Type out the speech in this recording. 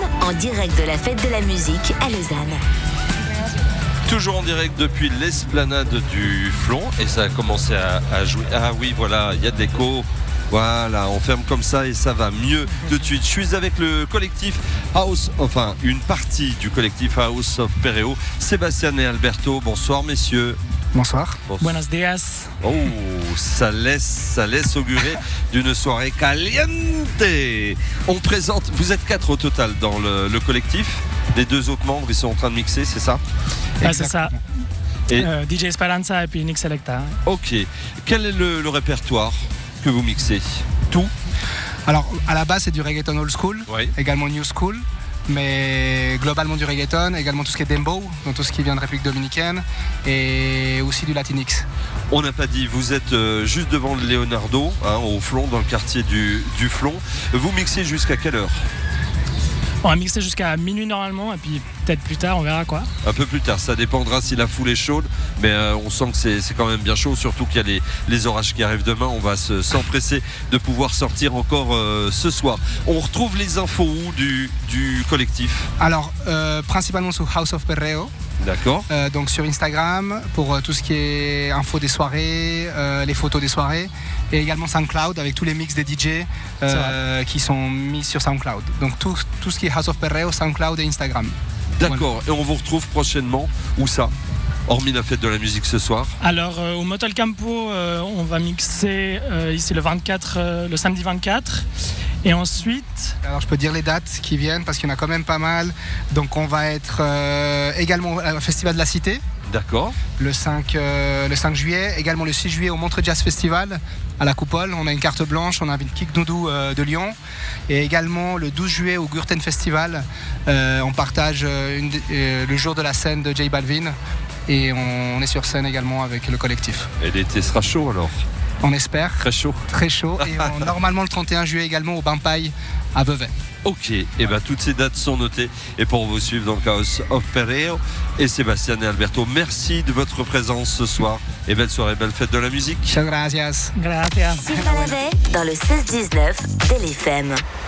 en direct de la Fête de la musique à Lausanne. Toujours en direct depuis l'esplanade du Flon et ça a commencé à jouer. Ah oui, voilà, il y a de l'écho. Voilà, on ferme comme ça et ça va mieux tout de suite. Je suis avec le collectif une partie du collectif House of Perreo, Sébastien et Alberto. Bonsoir messieurs. Bonsoir. Buenos días. Oh, ça laisse augurer d'une soirée caliente. On présente, vous êtes 4 au total dans le collectif. Les 2 autres membres, ils sont en train de mixer, c'est ça? C'est ça. Et DJ Esperanza et puis Nick Selecta. Ok. Quel est le répertoire que vous mixez? Tout? Alors, à la base, c'est du reggaeton old school, oui. Également new school, mais globalement du reggaeton, également tout ce qui est dembow, donc tout ce qui vient de République dominicaine, et aussi du latinx. On n'a pas dit, vous êtes juste devant le Leonardo, au Flon, dans le quartier du Flon. Vous mixez jusqu'à quelle heure? On va mixer jusqu'à minuit normalement, et puis peut-être plus tard, on verra quoi. Un peu plus tard, ça dépendra si la foule est chaude, mais on sent que c'est quand même bien chaud, surtout qu'il y a les orages qui arrivent demain. On va s'empresser de pouvoir sortir encore ce soir. On retrouve les infos du collectif? Alors, principalement sur House of Perreo. D'accord. Donc sur Instagram pour tout ce qui est info des soirées, les photos des soirées, et également SoundCloud avec tous les mix des DJ qui sont mis sur SoundCloud. Donc tout ce qui est House of Perreo, SoundCloud et Instagram. D'accord. Voilà. Et on vous retrouve prochainement où ça? Hormis la fête de la musique ce soir. Alors au Motel Campo, on va mixer ici le samedi 24. Et ensuite... Alors je peux dire les dates qui viennent parce qu'il y en a quand même pas mal. Donc on va être également au Festival de la Cité. D'accord. Le 5 juillet, également le 6 juillet au Montreux Jazz Festival à la Coupole. On a une carte blanche, on invite Kik Doudou de Lyon. Et également le 12 juillet au Gurten Festival, on partage le jour de la scène de J Balvin. Et on est sur scène également avec le collectif. Et l'été sera chaud alors? On espère. Très chaud. Très chaud. Et normalement le 31 juillet également au Bampaille à Vevey. Ok, et bien toutes ces dates sont notées. Et pour vous suivre dans le House of Perreo et Sébastien et Alberto, merci de votre présence ce soir. Et belle soirée, belle fête de la musique. Muchas gracias. Gracias. Sylvain Lavey dans le 16-19 d'LFM.